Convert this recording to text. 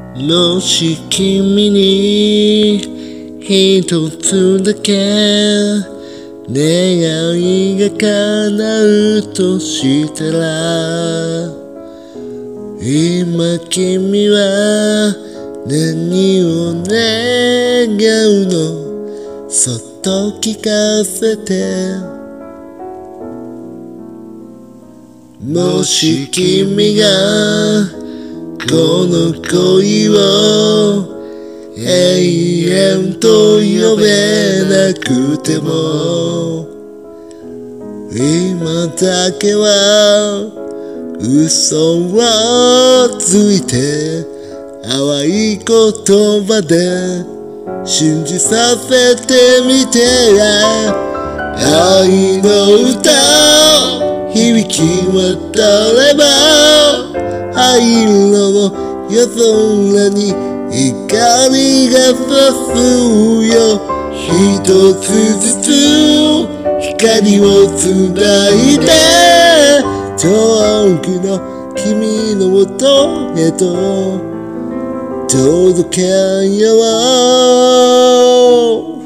もし君に一つだけ願いが叶うとしたら、今君は何を願うの？そっと聞かせて。もし君がこの恋を永遠と呼べなくても、今だけは嘘をついて淡い言葉で信じさせてみて。愛の歌響き渡れば、灰色の夜空に光が差すよ。一つずつ光をつないで、遠くの君のもとへと届けよう。